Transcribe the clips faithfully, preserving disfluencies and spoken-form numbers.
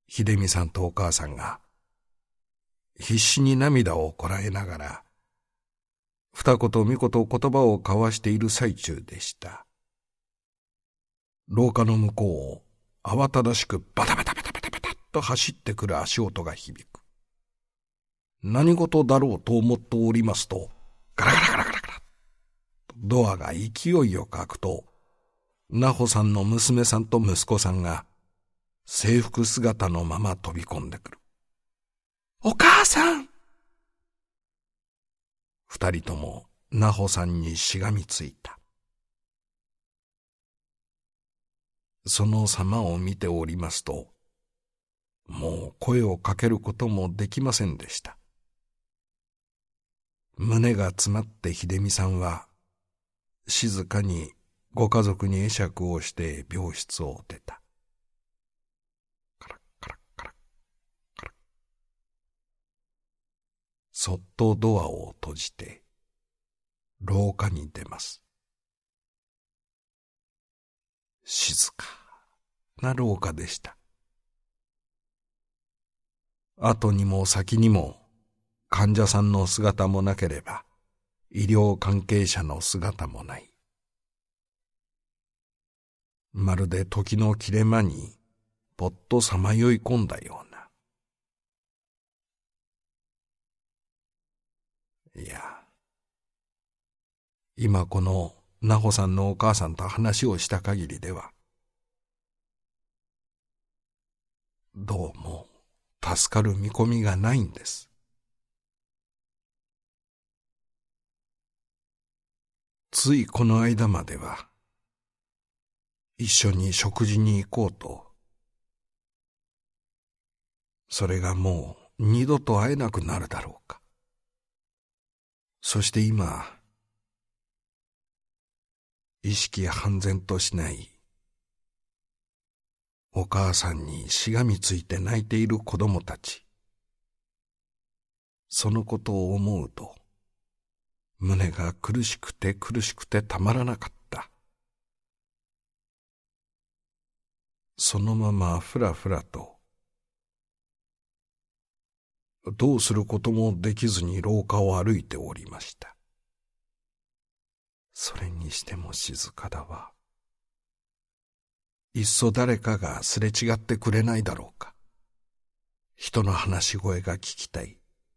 秀美さんとお母さんが必死に涙をこらえながら二言三言言葉を交わしている最中でした。廊下の向こうを慌ただしくバタバタバタバタバタッと走ってくる足音が響く。何事だろうと思っておりますと、ガラガラガラガラガラドアが勢いよく開くと、奈穂さんの娘さんと息子さんが制服姿のまま飛び込んでくる。お母さん！二人とも奈穂さんにしがみついた。その様を見ておりますと、もう声をかけることもできませんでした。胸が詰まって秀美さんは、静かにご家族に会釈をして病室を出た。カラッカラッカラッカラッ。そっとドアを閉じて、廊下に出ます。静かな廊下でした。後にも先にも患者さんの姿もなければ、医療関係者の姿もない。まるで時の切れ間にぽっとさまよい込んだような。いや、今この奈穂さんのお母さんと話をした限りでは、どうも助かる見込みがないんです。ついこの間までは、一緒に食事に行こうと、それがもう二度と会えなくなるだろうか。そして今、意識半然としないお母さんにしがみついて泣いている子供たち。そのことを思うと、胸が苦しくて苦しくてたまらなかった。そのままふらふらと、どうすることもできずに廊下を歩いておりました。それにしても静かだわ。いっそ誰かがすれ違ってくれないだろうか。人の話し声が聞きたい。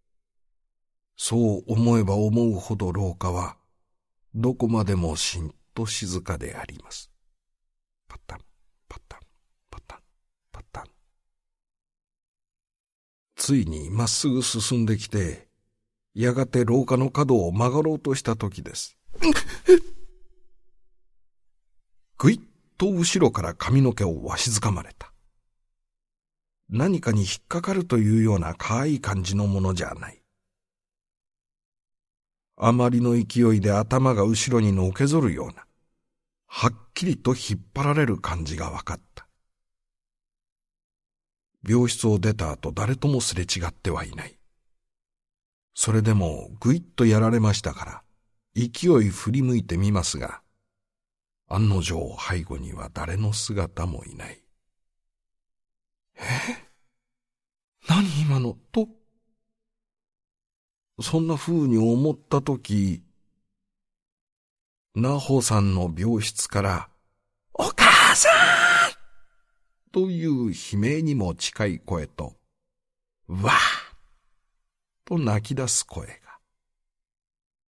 そう思えば思うほど廊下はどこまでもしんと静かであります。パタンパタンパタンパタン。ついにまっすぐ進んできて、やがて廊下の角を曲がろうとした時です。ぐいっと後ろから髪の毛をわしづかまれた。何かに引っかかるというような可愛い感じのものじゃない。あまりの勢いで頭が後ろにのけぞるような、はっきりと引っ張られる感じがわかった。病室を出た後誰ともすれ違ってはいない。それでもぐいっとやられましたから、勢い振り向いてみますが、案の定背後には誰の姿もいない。え？何今のと、そんな風に思ったとき、奈穂さんの病室から、お母さんという悲鳴にも近い声と、わーと泣き出す声が。